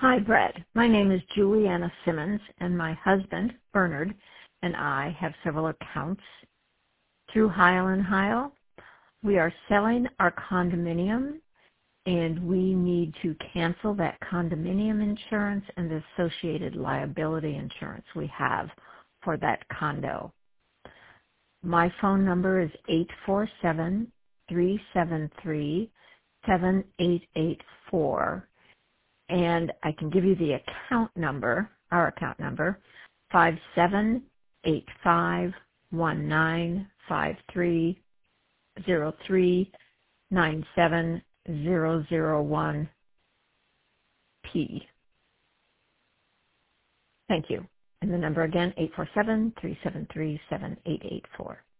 Hi, Brett. My name is Juliana Simmons, and my husband, Bernard, and I have several accounts through Heil and Heil. We are selling our condominium, and we need to cancel that condominium insurance and the associated liability insurance we have for that condo. My phone number is 847-373-7884. And I can give you the account number, our account number, 57851953039701P. Thank you. And the number again, 847-373-7884.